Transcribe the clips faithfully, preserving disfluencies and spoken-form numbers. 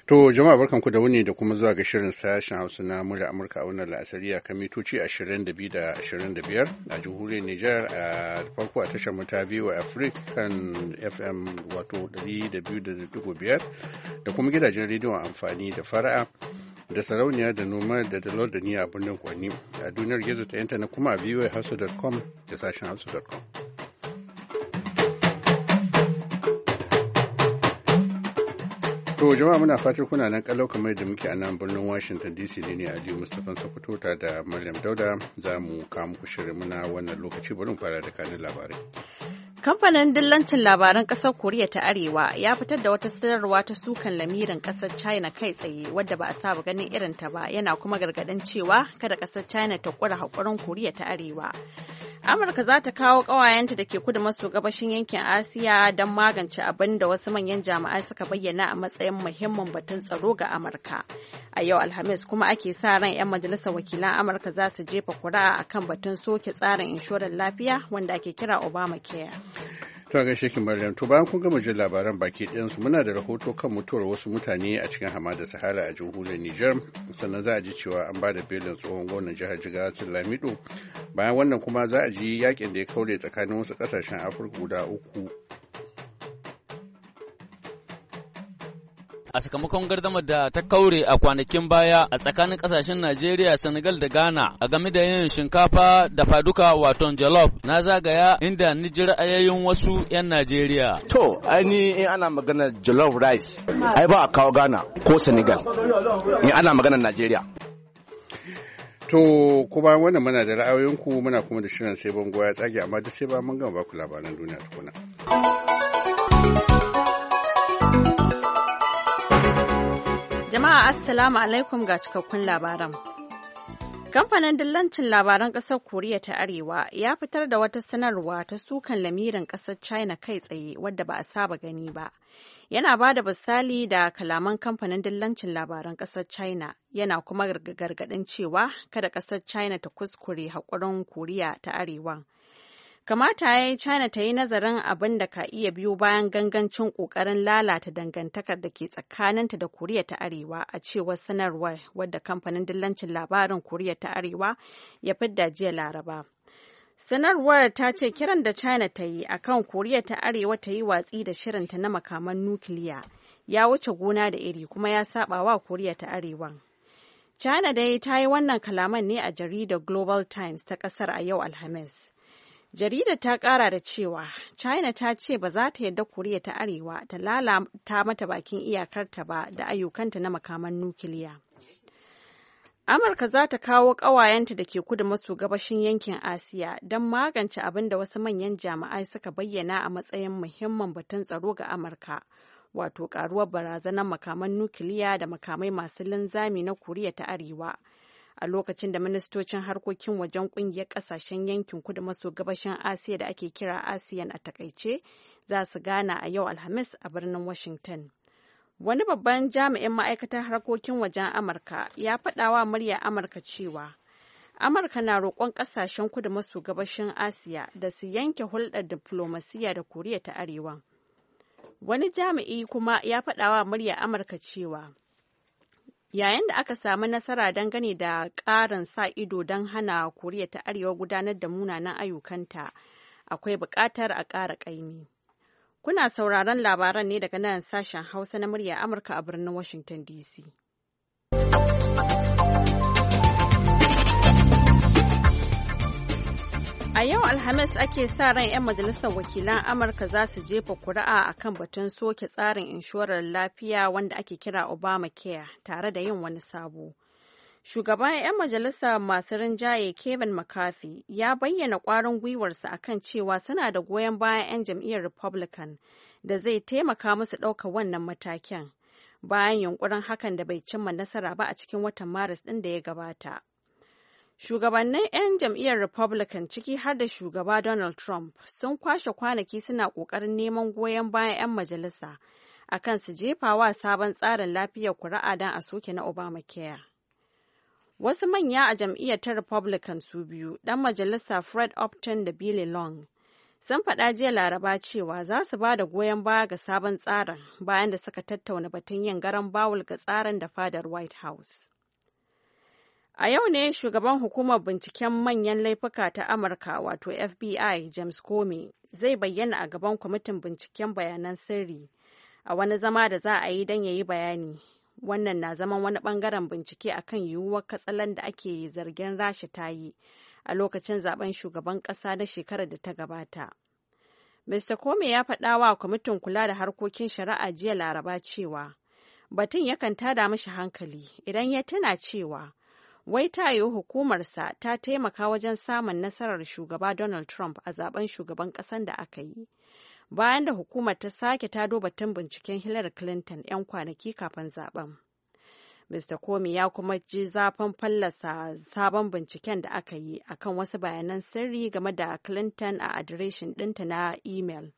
To jama'a barkanku da wuni da kuma zuwa ga shirin sashen Hausa na murya Amurka a wannan la'asari kan mitoci ashirin da biyu da ashirin da biyar a jamhuriyar Nijar a farko a tashar mu ta V O A Africa kan F M wato ɗari da biyu da ɗigo biyar da kuma gidajen rediyon amfani da fara'a da sarauniya da noma da dalol da niya a birnin Kwanni a duniyar gizo ta intanet kuma a v o a hausa dot com da sashen hausa dot com. To jama'a muna fatar kuna nan kalau kamar da muke a nan birnin Washington D C ne Aliyu Mustapha Sokoto ta da Maryam Dauda za mu kawo muku shirin muna wannan lokaci bari mu fara da kanin labarai. Kamfanin dillancin labaran ƙasar Koriya ta Arewa ya fitar da wata sanarwa ta sukan lamirin ƙasar China kai tsaye wadda ba a saba ganin irin ta ba yana kuma gargaɗin cewa kada ƙasar China ta ƙura haƙurin Koriya ta Arewa. Amurka za ta kawo ƙawayenta da ke kudu maso gabashin yankin Asiya don magance abin da wasu manyan jami'ai suka bayyana a matsayin muhimmin batun tsaro ga Amurka. A yau Alhamis kuma ake sa ran 'yan majalisar wakilan Amurka za su jefa kuri'a akan batun soke tsarin inshorar lafiya wanda ake kira Obamacare. To a gaishe ki Maryam, to bayan kun gama jin labaran baki ɗayansu muna da rahoto kan mutuwar wasu mutane a cikin hamada Sahara a jamhuriyar Nijar, sannan za a ji cewa an ba da belin tsohon gwamnan jihar Jigawa Lamido. Bayan wannan kuma za a ji yakin da ya kaure tsakanin wasu ƙasashen Afirka guda uku. A sakamakon gardamar da ta kaure a kwanakin baya a tsakanin kasashen Najeriya, Senegal da Ghana a game da yin shinkafa da faduka waton jollof, na zagaya inda ni ji ra'ayoyin wasu 'yan Najeriya. To, aini in ana magana jollof rice, ai ba a kawo Ghana ko Senegal in ana magana Najeriya. To, kuma wannan muna da ra'ayoyinku muna kuma da shirin sai bango ya tsage amma duk sai ba mun gama baku labaran duniya tukuna. Jama'a Assalamu alaikum ga cikakkun labaran. Kamfanin dillancin labaran ƙasar Koriya ta Arewa ya fitar da wata sanarwa ta sukan lamirin ƙasar China kai tsaye wadda ba a saba gani ba. Yana ba da misali da kalaman kamfanin dillancin labaran ƙasar China yana kuma gargaɗin cewa kada ƙasar China ta kuskure haƙurin Koriya ta Arewa. Kamata ya yi China ta yi nazarin abin da ka iya biyo bayan gangancin ƙoƙarin lalata dangantakar da ke tsakaninta da Koriya ta Arewa a cewar sanarwar wadda kamfanin dillancin labarin Koriya ta Arewa ya fidda jiya Laraba. Sanarwar ta ce kiran da China ta yi akan Koriya ta Arewa ta yi watsi da shirinta na makaman nukiliya ya wuce gona da iri kuma ya saba wa Koriya ta Arewa. China dai ta yi wannan kalaman ne a jaridar Global Times ta ƙasar a yau Alhamis. Jaridar ta kara da cewa China ta ce ba za ta yarda Koriya ta Arewa ta lalata mata bakin iyakarta ba da ayyukanta na makaman nukiliya. Amurka za ta kawo ƙawayenta da ke kudu maso gabashin yankin Asiya don magance abin da wasu manyan jami'ai suka bayyana a matsayin muhimmin batun tsaro ga Amurka, wato karuwar barazanar makaman nukiliya da makamai masu linzami na Koriya ta Arewa. A lokacin da ministocin harkokin wajen kungiyar kasashen yankin kudu maso gabashin Asiya da ake kira ASEAN a takaice za su gana a yau Alhamis a birnin Washington. Wani babban jami'in ma'aikatar harkokin wajen Amurka ya faɗa wa murya Amurka cewa Amurka na roƙon kasashen kudu maso gabashin Asiya da su yanke hulɗar diflomasiyya da Koriya ta Arewa. Wani jami'i kuma ya faɗa wa murya Amurka cewa yayin da aka samu nasara dangane da ƙarin sa ido don hana Koriya ta Arewa gudanar da munanan ayyukanta, akwai buƙatar a ƙara ƙaimi. Kuna sauraron labaran ne daga nan sashen Hausa na murya Amurka a birnin Washington D C. A yau Alhamis ake sa ran 'yan majalisar wakilan Amurka za su jefa kuri'a a kan batun soke tsarin inshorar lafiya wanda ake kira Obamacare tare da yin wani sabo. Shugaban 'yan majalisa masu rinjaye Kevin McCarthy ya bayyana ƙwarin gwiwarsa akan cewa suna da goyon bayan 'yan jam'iyyar Republican da zai taimaka musu ɗaukar wannan matakin bayan yunkurin hakan da bai cimma nasara ba a cikin watan Maris ɗin da ya gabata. Shugabannin 'yan jam'iyyar Republican ciki har da shugaba Donald Trump sun kwashe kwanaki suna ƙoƙarin neman goyon bayan 'yan majalisa akan su jefawa sabon tsarin lafiyar kuri'a don a soke na Obamacare. Wasu manya a jam'iyyar ta Republican su biyu, ɗan majalisa Fred Upton da Billy Long, sun faɗa jiya Laraba cewa za su ba da goyon baya ga sabon tsarin bayan da suka tattauna batun yin garan bawul ga tsarin da fadar White House. A yau ne shugaban hukumar binciken manyan laifuka ta Amurka wato F B I James Comey zai bayyana a gaban kwamitin binciken bayanan sirri a wani zama da za a yi don ya yi bayani. Wannan na zaman wani bangaren bincike akan yiwuwar katsalan da ake zargin Rasha ta yi a lokacin zaben shugaban ƙasa na shekarar da ta gabata. Mister Comey ya faɗa wa kwamitin kula da harkokin shari'a jiya Laraba cewa batun yakan tada mashi hankali idan ya tuna cewa wai ta yiwu hukumarsa ta taimaka wajen samun nasarar shugaba Donald Trump a zaben shugaban ƙasan da aka yi, bayan da hukumar ta sake tado batun binciken Hillary Clinton 'yan kwanaki kafin zaben. Mister Comey ya kuma ji zafin fallasa sabon binciken da aka yi akan wasu bayanan sirri game da Clinton a adireshin ɗinta na imel.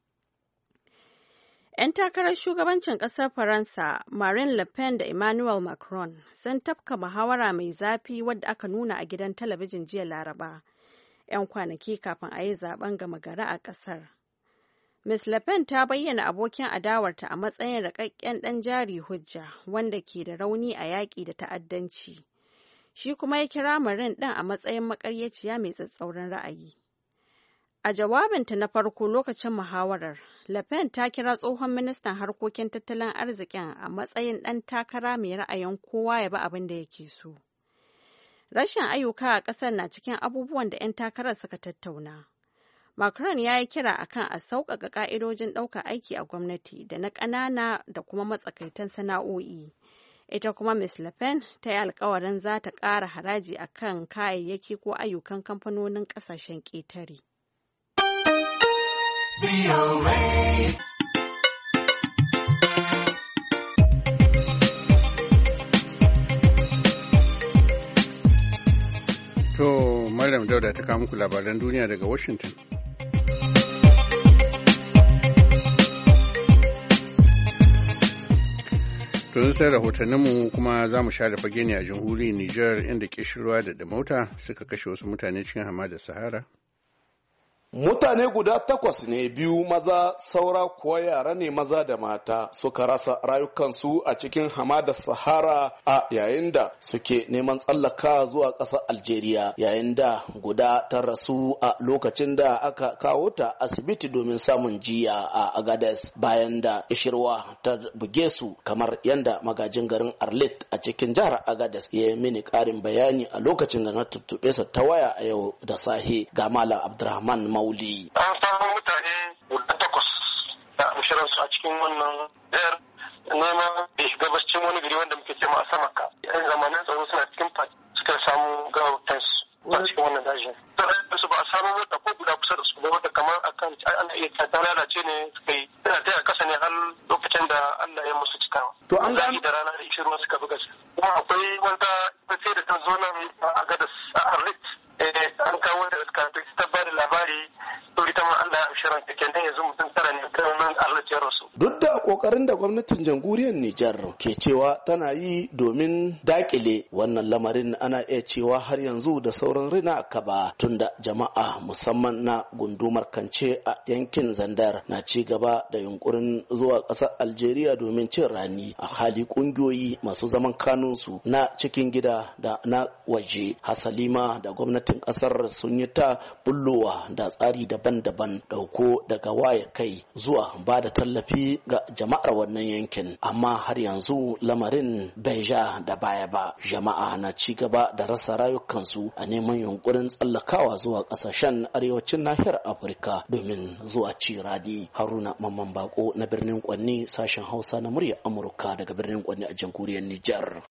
'Yan takarar shugabancin ƙasar Faransa, Marine Le Pen da Emmanuel Macron, sun tafka muhawara mai zafi wadda aka nuna a gidan talabijin jiya Laraba, 'yan kwanaki kafin a yi zaben gama gari a ƙasar. Miz Le Pen ta bayyana abokin adawarta a matsayin rikakken ɗan jari hujja wanda ke da rauni a yaƙi da ta'addanci. Shi kuma ya kira Marine ɗin a matsayin maƙaryaciya mai tsatsauran ra'ayi. A jawabinta na farko lokacin muhawarar, Le Pen ta kira tsohon ministan harkokin tattalin arzikin a matsayin ɗan takara mai ra'ayin kowa ya bi abin da yake so. Rashin ayyuka a ƙasar na cikin abubuwan da 'yan takarar suka tattauna. Macron ya yi kira akan a sauƙaƙa ƙa'idojin ɗaukar aiki a gwamnati da na ƙanana da kuma matsakaitan sana'o'i. Ita kuma Miz Le Pen ta yi alkawarin za ta ƙara haraji akan kayayyaki ko ayyukan kamfanonin ƙasashen ƙetare. To, Maryam Dauda ta kawo muku labaran duniya daga Washington. Tun sai rahotanninmu kuma za mu share fage ne a jamhuriyar Nijar inda kishirwa da damauta suka kashe wasu mutane cikin hamadar Sahara. Mutane guda takwas ne, biyu maza saura kuwa yara ne maza da mata suka rasa rayukansu a cikin hamadar Sahara a yayin da suke neman tsallaka zuwa ƙasar Algeria, yayin da guda ta rasu a lokacin da aka kawo ta asibiti domin samun jiya a Agadez bayan da ishirwa ta buge su, kamar yanda magajin garin Arlit a cikin jihar Agadez ya yi mini ƙarin bayani a lokacin da na tuttuɓe sa ta waya a yau da sahe ga Malam Abdurrahman Mauli. An samu mutane guda takwas da amshiransu a cikin wannan ɗayar neman da gabascin wani gari wanda muke cema a Samaka. Yan zamanin tsaro suna cikin fati suka samu gawatansu a cikin wannan dajin. Sannan su ba a samu wata ko guda kusa da su ba wata kamar akan ana iya ta lalace ne suka yi. Suna taya kasa ne har lokacin da Allah ya musu cikawa. To an gani da rana da ishirwa suka buga su. Kuma akwai wata sai da ta zo nan a Gadas a Arlit. An kawo da suka ta ba da labari to ita ma Allah ya shirin ta kenan yanzu mutum tara ne kan Allah ya rasu. Duk da kokarin da gwamnatin jamhuriyar Nijar ke cewa tana yi domin dakile wannan lamarin, ana iya cewa har yanzu da sauran rina a kaba, tunda jama'a musamman na gundumar Kance a yankin Zandar na ci gaba da yunkurin zuwa ƙasar Algeria domin cin rani, a hali kungiyoyi masu zaman kanunsu na cikin gida da na waje hasalima da gwamnatin ƙasar sun yi ta bullowa da tsari daban-daban dauko daga waye kai zuwa ba da tallafi ga jama'ar wannan yankin, amma har yanzu lamarin bai ja da baya ba. Jama'a na ci gaba da rasa rayukansu a neman yunkurin tsallakawa zuwa kasashen arewacin nahiyar Afirka domin zuwa cirani. Haruna Mamman Bako na birnin Kwanni, sashen Hausa na muryar Amurka daga birnin Kwanni a jamhuriyar Nijar.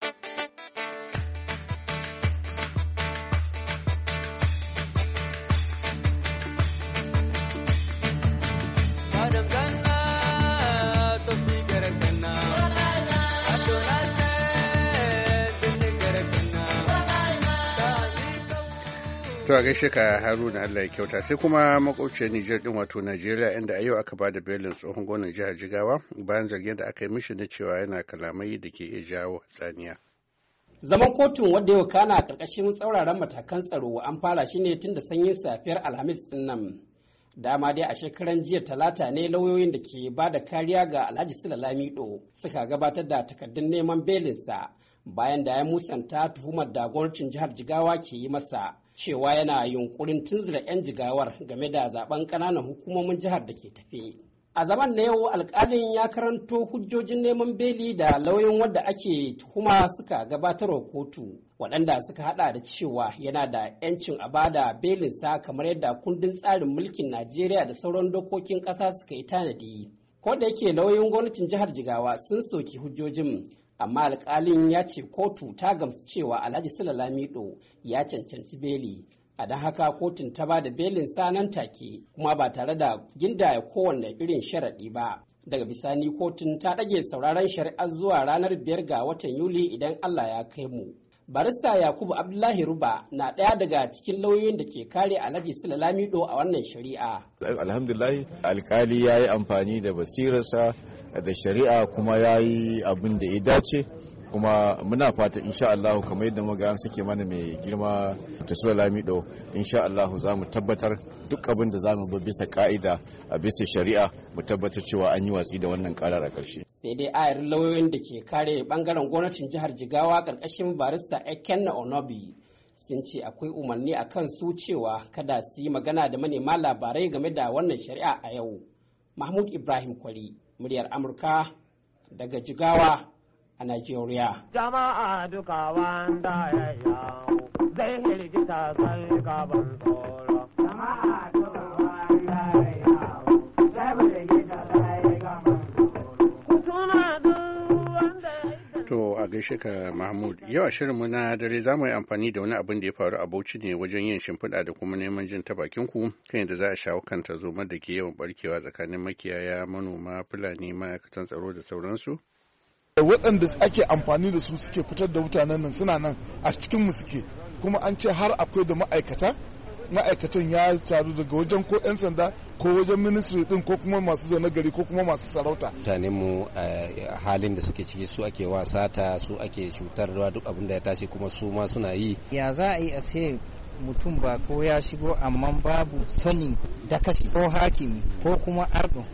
To a gaishe ka Haruna, Allah ya kyauta. Sai kuma makwabciyar Nijar din wato Najeriya, inda a yau aka bada belin tsohon gwamnan jihar Jigawa bayan zargin da aka yi mishi na cewa yana kalamai da ke iya jawo hatsaniya. Zaman kotun wadda yau kana a ƙarƙashin tsauraran matakan tsaro an fara shi ne tun da sanyin safiyar Alhamis din nan. Dama dai a shekaran jiya talata ne lauyoyin da ke ba da kariya ga Alhaji Sule Lamido suka gabatar da takardun neman belinsa bayan da ya musanta tuhumar da gwamnatin jihar Jigawa ke yi masa cewa yana yunkurin tunzura 'yan jigawar game da zaben ƙananan hukumomin jihar da ke tafe. A zaman na yau alkalin ya karanto hujjojin neman beli da lauyoyin wadda ake tuhuma suka gabatarwa kotu waɗanda suka hada da cewa yana da 'yancin a bada belinsa kamar yadda kundin tsarin mulkin Najeriya da sauran dokokin ƙasa suka yi tanadi. Ko da yake lauyoyin gwamnatin jihar Jigawa sun soki hujjojin, amma alkalin ya ce kotu ta gamsu cewa Alhaji Sule Lamido ya cancanci beli. A don haka kotun ta ba da belin sa nan take kuma ba tare da gindaya kowanne irin sharaɗi ba. Daga bisani kotun ta ɗage sauraron shari'ar zuwa ranar biyar ga watan Yuli idan Allah ya kai mu. Barista Yakubu Abdullahi Ruba na ɗaya daga cikin lauyoyin da ke kare Alhaji Sule Lamido a wannan shari'a. Alhamdulillah alkali ya yi amfani da basirarsa da shari'a kuma ya yi abin da ya dace. Kuma muna fata insha Allah kamar yadda muga an sake mana mai girma ta Sule Lamido insha Allah za mu tabbatar duk abin da za mu bi bisa ka'ida a bisa shari'a mu tabbatar cewa an yi watsi da wannan karar a ƙarshe. Sai dai ayar lauyoyin da ke kare bangaren gwamnatin jihar Jigawa karkashin barista Ekenna Onobi sun ce akwai umarni a kan su cewa kada su yi magana da manema labarai game da wannan shari'a a yau. Mahmud Ibrahim Kwari, muryar Amurka daga Jigawa a Najeriya. Jama'a duka wanda ya yawo zai hirgita sai gaban tsoro. Jama'a duka wanda ya yawo zai hirgita sai gaban tsoro. To a gaishe ka Mahmud, yau a shirinmu na dare za mu yi amfani da wani abin da ya faru a Bauchi ne wajen yin shimfiɗa da kuma neman jin ta bakin ku kan yadda za a shawo kan tarzoma da ke yawan barkewa tsakanin makiyaya, manoma, Fulani, ma'aikatan tsaro da sauransu. Waɗanda ake amfani da su suke fitar da mutanen nan suna nan a cikinmu suke, kuma an ce har akwai da ma'aikata ma'aikatan ya taru daga wajen ko 'yan sanda ko wajen ministry din ko kuma masu zaune gari ko kuma masu sarauta. Mutanen mu halin da suke ciki su ake wasata, su ake cutarwa, duk abin da ya tashi kuma su ma suna yi. Ya za a yi a sai mutum ba ko ya shigo amma babu sanin dakashi ko hakimi ko kuma ardo.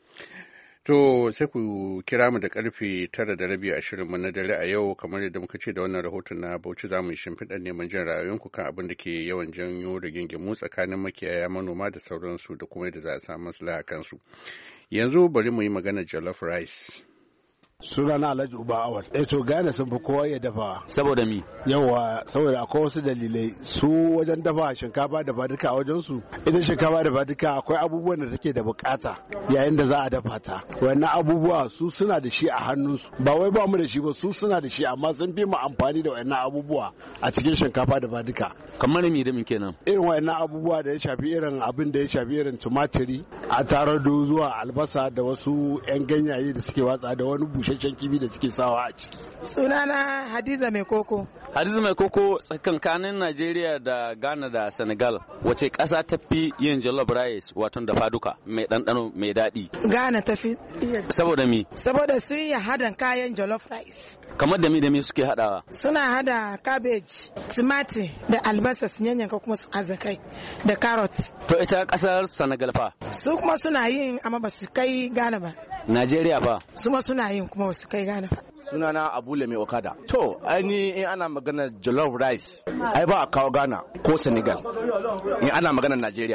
To sai ku kira mu da karfe tara da rabi a shirinmu na dare a yau, kamar yadda muka ce da wannan rahoton na Bauchi za mu yi shimfiɗar neman jin ra'ayoyinku kan abin da ke yawan janyo rigingimu tsakanin makiyaya, manoma da sauransu da kuma yadda za a samu maslaha kansu. Yanzu bari mu yi magana jollof rice. Sunana Alhaji Uba Awal. Eh to Ghana sun fi kowa ya dafa. Saboda mi? Yawa saboda akwai wasu dalilai. Su wajen dafa shinkafa da duka a wajen su. Idan shinkafa da duka akwai abubuwan da take da bukata yayin da za a dafa ta. Wannan abubuwa su suna da shi a hannunsu. Ba wai ba mu da shi ba, su suna da shi amma sun fi mu amfani da wannan abubuwa a cikin shinkafa da duka. Kamar mi da mi kenan? Irin wannan abubuwa da ya shafi irin abin da ya shafi irin tumatiri, atarado zuwa albasa da wasu 'yan ganyaye da suke watsa da wani bushe busasshen kifi da suke sawa a ciki. Sunana Hadiza Mai Koko. Hadiza Mai Koko, tsakankanin Najeriya da Ghana da Senegal, wace ƙasa ta fi yin jollof rice wato da faduka mai ɗanɗano mai daɗi? Ghana ta fi. Saboda mi? Saboda su yi hadan kayan jollof rice. Kamar da mi da mi suke haɗawa? Suna hada cabbage, timati da albasa su yanyanka kuma su azakai da carrot. To ita ƙasar Senegal fa? Su kuma suna yin amma ba su kai Ghana ba. Najeriya fa? Su ma suna yin kuma ba su kai Ghana ba. Sunana Abule Mai Okada. To, aini in ana magana jollof rice, ai ba a kawo Ghana ko Senegal. In ana magana Najeriya.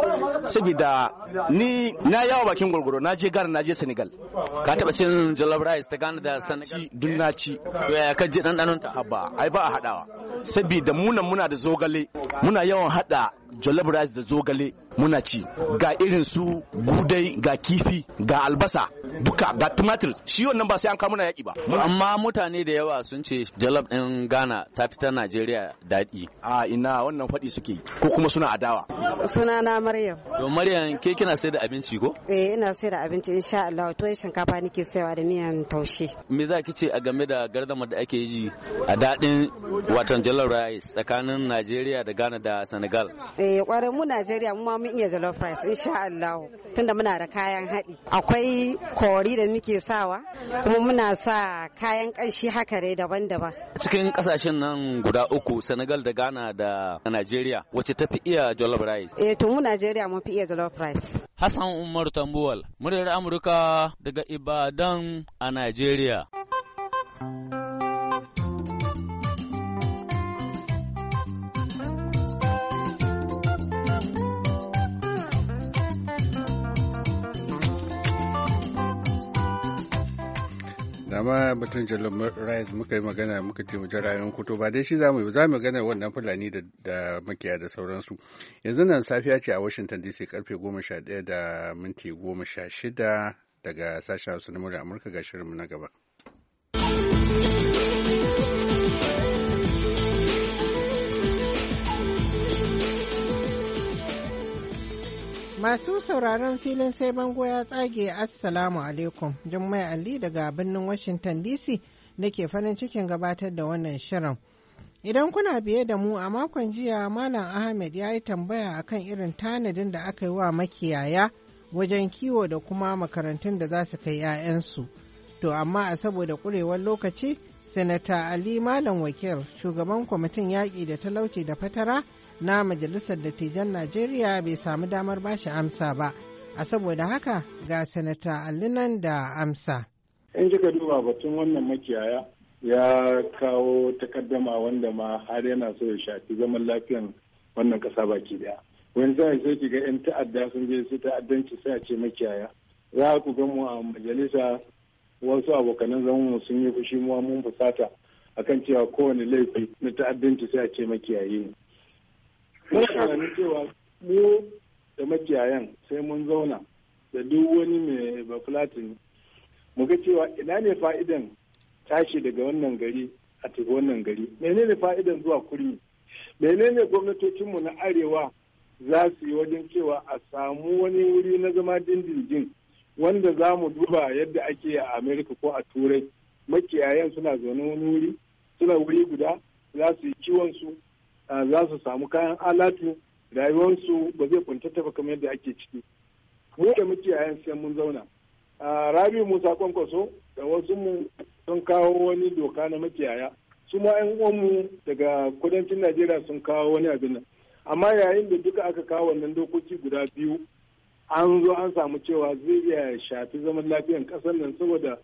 Saboda ni na yawo bakin gurguro, na je Ghana, na je Senegal. Ka taba cin jollof rice ta Ghana da Senegal? Dun na ci. To ya ka ji dandanon ta? Haba, ai ba a hadawa. Saboda mu nan muna da zogale, muna yawan hada jollof rice da zogale muna ci. Ga irin su gudai, ga kifi, ga albasa, duka ga tumatir. Shi wannan ba sai an kawo muna yaki ba. Amma mutane da yawa sun ce jollof ɗin Ghana ta fi ta Najeriya daɗi. A ina wannan faɗi suke ko kuma suna adawa. Sunana Maryam. To Maryam, ke kina sai da abinci ko? Eh ina sai da abinci insha Allah, to shinkafa nake saiwa da miyan taushe. Me za ki ce a game da gardamar da ake yi a daɗin watan jollof rice tsakanin Najeriya da Ghana da Senegal? Eh kwarai mu Najeriya mu ma mun iya jollof rice insha Allah. Tunda muna da kayan haɗi. Akwai kori da muke sawa kuma muna sa kayan ƙanshi haka dai daban-daban. Cikin kasashen nan guda uku Senegal da Ghana da Najeriya wacce tafi iya jollof rice? Eh to mu Najeriya mun fi iya jollof rice. Hassan Umar Tambuwal, muryar Amurka daga Ibadan a Najeriya. dama batun jalon rice muka yi magana muka ce mu rayuwar kuto ba dai shi za mu yi za mu magana wannan fulani da da makiya da sauransu yanzu nan safiya ce a Washington D C karfe goma sha ɗaya da minti goma sha shida daga sashen Hausa na murya Amurka ga shirinmu na gaba. Masu sauraron filin sai bango ya tsage Assalamu alaikum. Jummai Ali daga birnin Washington D C nake farin cikin gabatar da wannan shirin. Idan kuna biye da mu a makon jiya Malam Ahmed ya yi tambaya akan irin tanadin da aka yi wa makiyaya wajen kiwo da kuma makarantun da za su kai 'ya'yansu. To amma a saboda kurewar lokaci, Sanata Ali Malam Wakil, shugaban kwamitin yaƙi da talauci da fatara na Majalisar Dattijan Najeriya bai samu damar bashi amsa ba, a saboda haka ga Sanata Ali nan da amsa. In kika duba batun wannan makiyaya ya kawo takaddama wanda ma har yana so ya shafi zaman lafiyan wannan ƙasa baki daya. Wani sai sai kiga 'yan ta'adda sun je su ta'addanci sai a ce makiyaya. Za ku ga mu a majalisa wasu abokanan zaman mu sun yi fushi mu mun fusata akan cewa kowane laifi na ta'addanci sai a ce makiyayi ne. Mun tunanin cewa mu da makiyayan sai mun zauna da duk wani mai bafulatin mu ga cewa ina ne fa'idan tashi daga wannan gari a tafi wannan gari, menene fa'idan zuwa kurmi, menene gwamnatocinmu na arewa za su yi wajen cewa a samu wani wuri na zama dindindin wanda za mu duba yadda ake a Amerika ko a Turai. Makiyayan suna zaune wani wuri, suna wuri guda, za su yi kiwon su, za su samu kayan alatu, rayuwarsu ba zai kuntata ba kamar yadda ake ciki. Mu da makiyayan sai mun zauna. Rabi Musa Kwankwaso da wasu mu sun kawo wani doka na makiyaya. Su ma 'yan uwanmu daga kudancin Najeriya sun kawo wani abin nan. Amma yayin da duka aka kawo wannan dokoki guda biyu, an zo an samu cewa zai iya shafi zaman lafiyan ƙasar nan saboda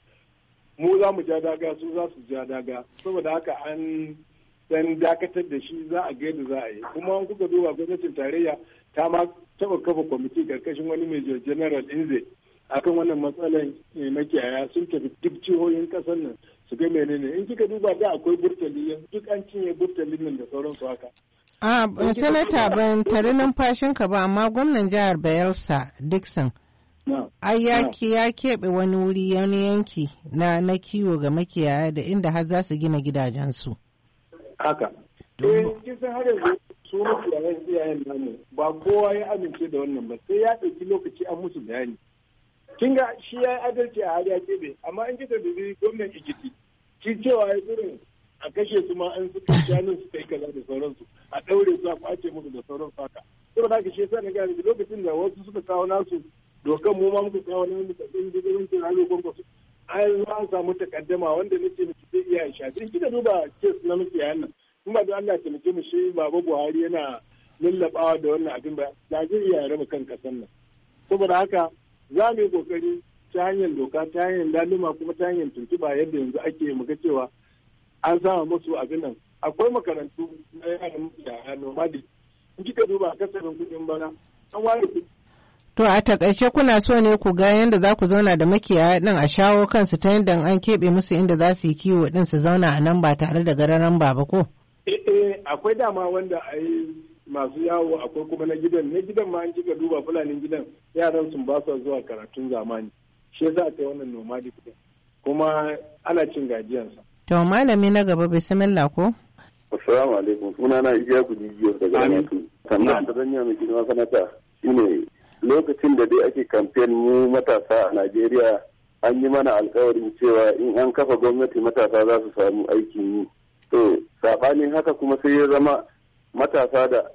mu za mu ja daga su za su ja daga. Saboda haka an dan dakatar da shi za a ga yadda za a yi. Kuma an kuka duba gwamnatin tarayya ta ma taɓa kafa kwamiti karkashin wani Major General Inze akan wannan matsalar makiyaya sun tafi duk jihohin kasar nan su ga menene. In kika duba da akwai burtali yanzu duk an cinye burtalin nan da sauransu haka. A sanata ban tare numfashinka ba amma gwamnan jihar Bayelsa Dixon ai ya ya keɓe wani wuri wani yanki na na kiwo ga makiyaya da inda har za su gina gidajensu. Haka. Eh kisan har yanzu su makiyayan iyayen namu ba kowa ya amince da wannan ba sai ya ɗauki lokaci an musu bayani. Kin ga shi ya yi adalci a hali ya keɓe amma in kika dubi gwamnan Ikiti shi cewa ya irin a kashe su ma an suka shanun su kai kaza da sauransu a ɗaure su a kwace musu da sauransu haka. Saboda haka shi yasa na gane lokacin da wasu suka kawo nasu dokan mu ma muka kawo namu da ɗin jirgin cin hannu gwamnati an an samu takaddama wanda nake miki zai iya shafi. In kika duba kes na makiyayan nan kuma da Allah ya taimake mu shi Baba Buhari yana lallabawa da wannan abin ba da zai iya raba kan ƙasar nan. Saboda haka za mu yi kokari ta hanyar doka ta hanyar laluma kuma ta hanyar tuntuba yadda yanzu ake muga cewa an sama musu abin nan. Akwai makarantu na yaran yara nomadi in kika duba kasafin kuɗin bana an ware kuɗi. To a takaice kuna so ne ku ga yadda za ku zauna da makiyaya din a shawo kansu ta yadda an keɓe musu inda za su yi kiwo din su zauna a nan ba tare da gararan baba ko? Eh eh akwai dama wanda a yi masu yawo akwai kuma na gidan na gidan ma an kika duba fulanin gidan yaran sun ba su zuwa karatun zamani shi yasa aka yi wannan nomadic din kuma ana cin gajiyansa. To malami na gaba bismillah ko? Assalamu alaikum sunana Iyaku Jijiyo daga Amatu. Sannan da zanya mai girma sanata shine lokacin da dai ake kamfen mu matasa a Najeriya an yi mana alkawarin cewa in an kafa gwamnati matasa za su samu aikin yi. To sabanin haka kuma sai ya zama matasa da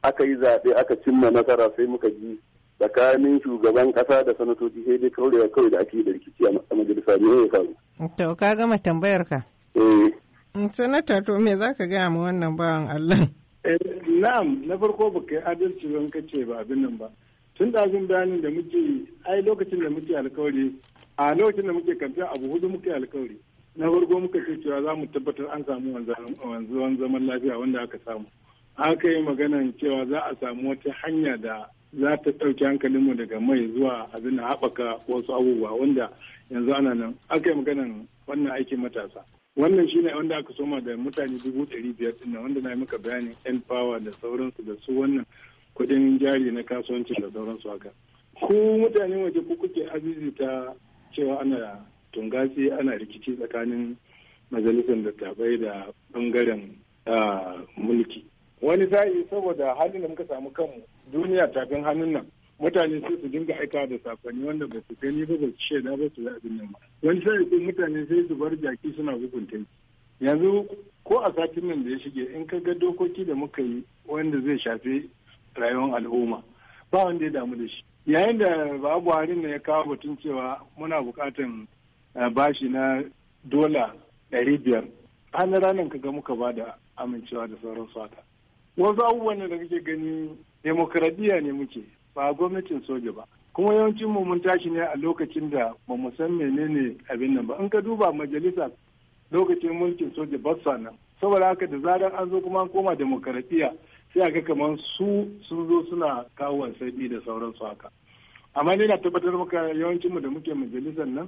aka yi zaɓe aka cimma nasara sai muka ji tsakanin shugaban ƙasa da sanatoci sai dai kaurewa kawai da ake da rikici a majalisa ne ya faru. To ka gama tambayar ka? Eh. Sanata to me za ka gaya ma wannan bawan Allah? Na'am, na farko ba kai adalci ban kace ba abin nan ba. Tun da abin bayanin da muke ai lokacin da muke alkawari a lokacin da muke kamfen abu hudu muke alkawari. Na farko muka ce cewa za mu tabbatar an samu wanzuwan zaman lafiya wanda aka samu. Aka yi maganan cewa za a samu wata hanya da za ta ɗauki hankalinmu daga mai zuwa abin da haɓaka wasu abubuwa wanda yanzu ana nan. Aka yi maganan wannan aikin matasa. Wannan shine wanda aka soma da mutane dubu ɗari biyar ɗin wanda na yi maka bayanin yan power da sauransu da su wannan kuɗin jari na kasuwanci da sauransu haka. Ku mutanen waje ku kuke azizi ta cewa ana tungasi ana rikici tsakanin majalisar dattabai da ɓangaren mulki. Wani sa'i saboda halin da muka samu kanmu duniya tafin hannun nan mutane sai su dinga aika da sakonni wanda ba su gani ba ba su shaida ba su yi abin nan ba. Wani sa'i sai mutane sai su bar jaki suna hukunta yanzu ko a satin nan da ya shige in ka ga dokoki da muka yi wanda zai shafi rayuwar al'umma ba wanda ya damu da shi. Yayin da ba Buhari ne ya kawo batun cewa muna bukatan bashi na dola ɗari biyar ranar ranar ka ga muka ba da amincewa da sauransu haka. Wasu abubuwan da kake gani demokradiyya ne muke ba gwamnatin soja ba kuma yawancin mu mun tashi ne a lokacin da ba mu san menene abin nan ba in ka duba majalisa lokacin mulkin soja ba sa nan saboda haka da zarar an zo kuma an koma demokradiyya sai a ga kamar su sun zo suna kawo wasanni da sauransu haka amma ni na tabbatar maka yawancin mu da muke majalisar nan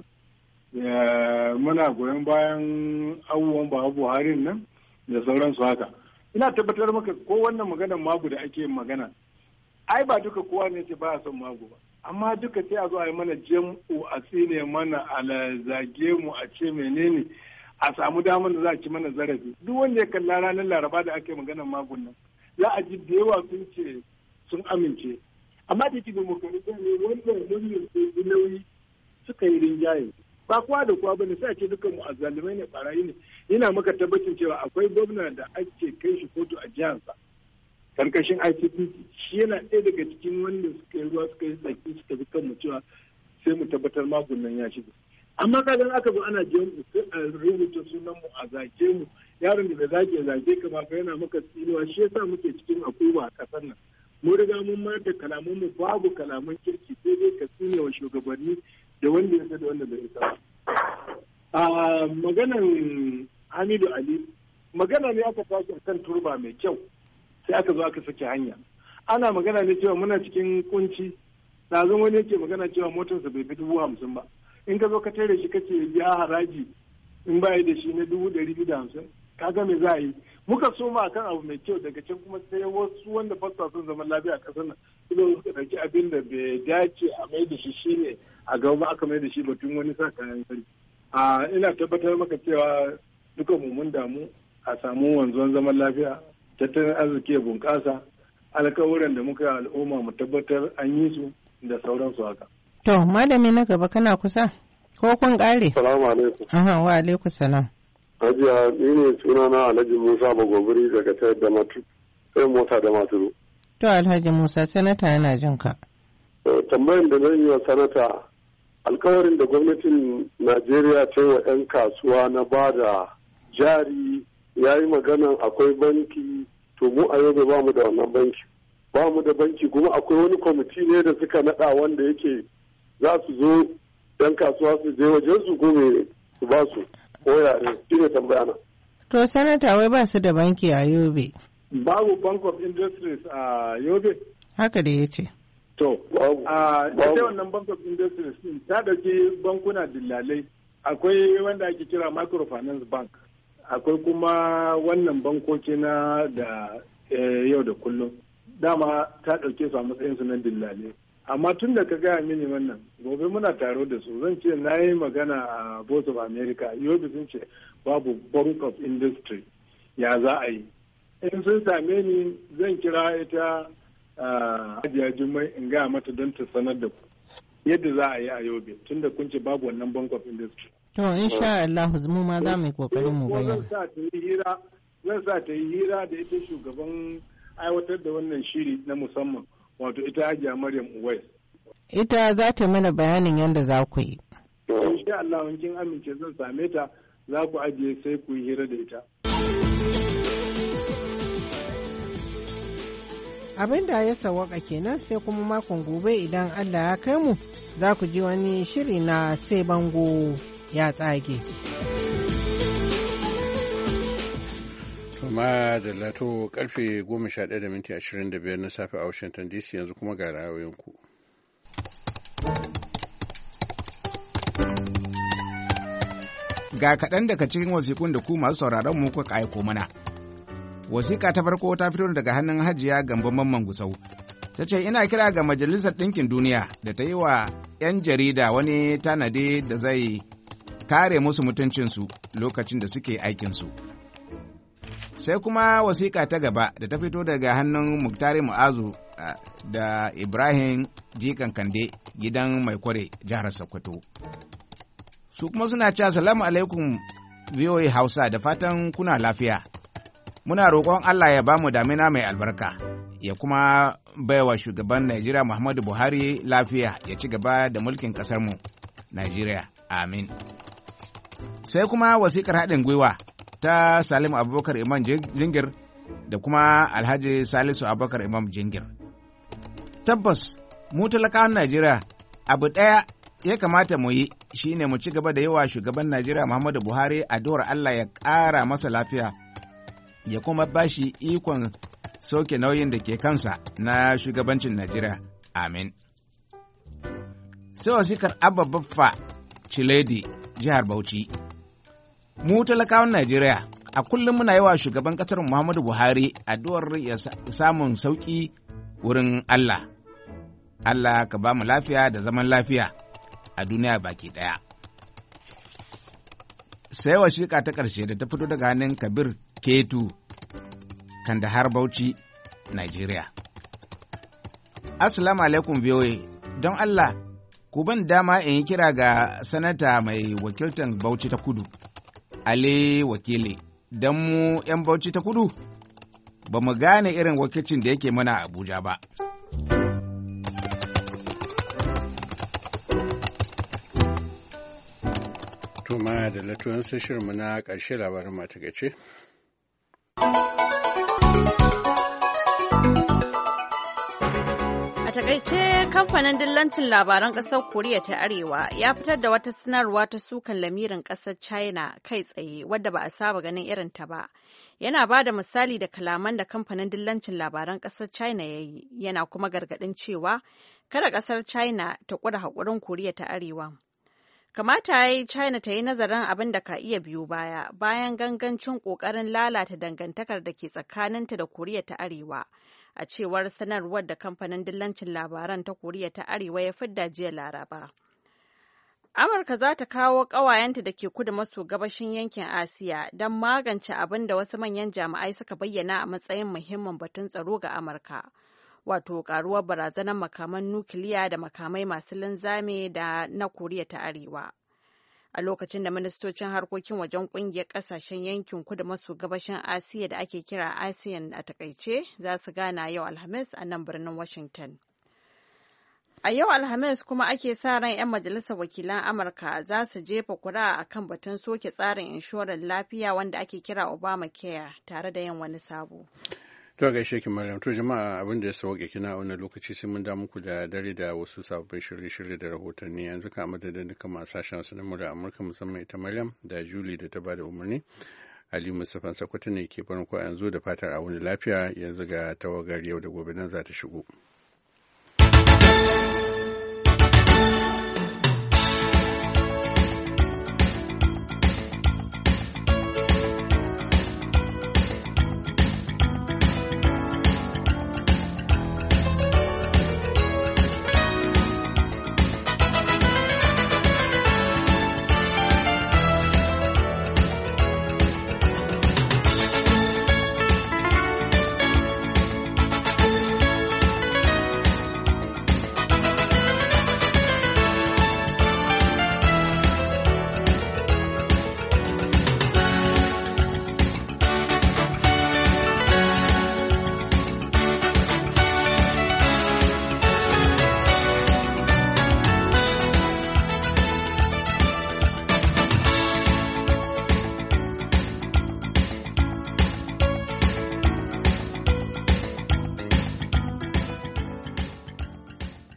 muna goyon bayan abubuwan ba Buhari nan da sauransu haka ina tabbatar maka ko wannan maganar magu da ake magana ai ba duka kowa ne ce ba son magu ba amma duka sai a zo a yi mana jam'u a tsine mana a zage mu a ce menene a samu damar da za a ci mana zarafi duk wanda ya kalla ranar laraba da ake maganar magun nan za a ji da yawa sun ce sun amince amma da ke demokarita ne wanda wannan nauyi suka yi rinjaye ba kowa da kowa bane sai a ce dukkan mu azzalumai ne barayi ne yana maka tabbacin cewa akwai gwamna da ake kai shi kotu a jihansa karkashin I C P C shi yana ɗaya daga cikin wanda suka yi ruwa suka yi tsaki suka fi kanmu cewa sai mu tabbatar makon nan ya shiga amma kaga aka zo ana jiyan mu sai a rubuta sunan mu a zage mu yaron da bai zage zage ka ba yana maka tsinuwa shi yasa muke cikin akuba a kasar nan mu riga mun mayar da kalaman mu babu kalaman kirki sai dai ka tsine wa shugabanni da wanda ya da wanda bai isa a maganan Hamidu Ali magana ne aka tashi kan turba mai kyau sai aka zo aka saki hanya ana magana ne cewa muna cikin kunci ɗazun wani yake magana cewa motarsa bai fi dubu hamsin ba in ka zo ka tare shi kace biya haraji in ba da shi na dubu ɗari biyu da hamsin kaga me za a yi muka soma akan abu mai kyau daga can kuma sai wasu wanda fasa sun zama lafiya a ƙasar nan suka suka ɗauki abin da bai dace a mai da shi shine a gaba aka mai da shi batun wani sa kayan sarki a ina tabbatar maka cewa duka mu mun damu a samu wanzuwan zaman lafiya tattalin arziki ya bunƙasa alkawuran da muka al'umma mu tabbatar an yi su da sauransu haka. To malami na gaba kana kusa ko kun ƙare? Salamu alaikum. Aha wa alaikum salam. Hajiya ni ne sunana Alhaji Musa Bagobiri daga tayar da matu sai mota da maturu. To Alhaji Musa sanata yana jin ka. Tambayar da zan yi wa sanata alkawarin da gwamnatin Najeriya ta yi wa 'yan kasuwa na ba da jari ya yi maganan akwai banki to mu a yau ba mu da wannan banki ba mu da banki kuma akwai wani kwamiti ne da suka nada wanda yake za su zo yan kasuwa su je wajen su gome su ba su ko yare shi ne tambaya na. To sanata wai ba su da banki a Yobe. Babu Bank of Industries a Yobe. Haka da ya ce. To, a ita wannan Bank of Industries ta dauki bankuna dillalai akwai wanda ake kira Microfinance Bank. Akwai kuma wannan bankoki na da yau da kullum dama ta ɗauke su a matsayin su na dillale amma tun da ka gaya mini wannan gobe muna taro da su zan ce na yi magana a Voice of America yobe sun ce babu Bank of Industry ya za a yi in sun same ni zan kira ita Hajiya Jummai in gaya mata don ta sanar da ku yadda za a yi a yobe tun da kun ce babu wannan Bank of Industry. To insha Allah mu ma za mu yi kokarin mu bayyana. Zan sa ta yi hira, zan sa ta yi hira da ita shugaban aiwatar da wannan shiri na musamman wato ita Hajiya Maryam Uwais. Ita za ta mana bayanin yadda za ku yi. Insha Allah in kin amince zan same ta za ku ajiye sai ku yi hira da ita. Abin da ya sawaka kenan sai kuma makon gobe idan Allah ya kai mu za ku ji wani shiri na sai bango ya tsage. Tuma da lato karfe goma sha ɗaya da minti ashirin da biyar na safe a Washington D C yanzu kuma ga ra'ayoyinku. Ga kaɗan daga cikin wasiƙun da ku masu sauraron mu kuka aiko mana. Wasiƙa ta farko ta fito daga hannun Hajiya Gambo Mamman Gusau. Ta ce ina kira ga Majalisar Ɗinkin Duniya da ta yi wa 'yan jarida wani tanadi da zai kare musu mutuncinsu lokacin da suke aikinsu. Sai kuma wasiƙa ta gaba da ta fito daga hannun Muktari Mu'azu da Ibrahim Jikan Kande gidan Mai Kware jihar Sokoto. Su kuma suna cewa salamu alaikum V O A Hausa da fatan kuna lafiya. Muna roƙon Allah ya bamu damina mai albarka, ya kuma baiwa shugaban Najeriya Muhammadu Buhari lafiya ya ci gaba da mulkin ƙasarmu Najeriya. Amin. Sai kuma wasiƙar haɗin gwiwa ta Salim Abubakar Imam Jingir da kuma Alhaji Salisu Abubakar Imam Jingir. Tabbas, mu talakawan Najeriya abu ɗaya ya kamata mu yi shi ne mu ci gaba da yawa shugaban Najeriya Muhammadu Buhari addu'ar Allah ya ƙara masa lafiya ya kuma ba shi ikon soke nauyin da ke kansa na shugabancin Najeriya. Amin. Sai wasikar Abba Baffa Ciledi, jihar Bauchi. Mu talakawan Najeriya, a kullum muna yawa shugaban ƙasar Muhammadu Buhari addu'ar ya samun sauƙi wurin Allah. Allah ka ba mu lafiya da zaman lafiya a duniya baki ɗaya. Sai wasiƙa ta ƙarshe da ta fito daga hannun Kabir Ketu, Kandahar Bauchi, Najeriya. Assalamu alaikum V O A, don Allah, ku ban dama in yi kira ga sanata mai wakiltar Bauchi ta Kudu, Ali Wakili, don mu ‘yan Bauchi ta Kudu, ba mu gane irin wakilcin da yake mana a Abuja ba. Tuma da latuwan shirinmu na ƙarshe labarin mata gace. A takaice kamfanin dillancin labaran ƙasar Koriya ta Arewa ya fitar da wata sanarwa ta sukan lamirin ƙasar China kai tsaye wadda ba a saba ganin irin ta ba. Yana ba da misali da kalaman da kamfanin dillancin labaran ƙasar China ya yi, yana kuma gargaɗin cewa kada ƙasar China ta ƙura haƙurin Koriya ta Arewa. Kamata ya yi China ta yi nazarin abin da ka iya biyo baya bayan gangancin ƙoƙarin lalata dangantakar da ke tsakaninta da Koriya ta Arewa, a cewar sanarwar da kamfanin dillancin labaran ta Koriya ta Arewa ya fidda jiya Laraba. Amurka za ta kawo ƙawayenta da ke kudu maso gabashin yankin Asiya don magance abin da wasu manyan jami'ai suka bayyana a matsayin muhimmin batun tsaro ga Amurka. Wato karuwar barazanar makaman nukiliya da makamai masu linzame da na Koriya ta Arewa. A lokacin da ministocin harkokin wajen kungiyar kasashen yankin kudu maso gabashin Asiya da ake kira ASEAN a takaice za su gana yau Alhamis a nan birnin Washington. A yau Alhamis kuma ake sa ran 'yan majalisar wakilan Amurka za su jefa kuri'a a kan batun soke tsarin inshorar lafiya wanda ake kira Obamacare tare da yin wani sabo. To gaishe ki Maryam, to jama'a abin da ya sauke kina a wannan lokaci sai mun da muku da dare da wasu sababbin shirye-shirye da rahotanni yanzu ka madadin duka masu sashen su na da Amurka musamman ita Maryam da Julie da ta bada umarni. Ali Mustapha Sakwato ne ke barin ku yanzu da fatar a wani lafiya yanzu ga tawagar yau da gobe nan za ta shigo.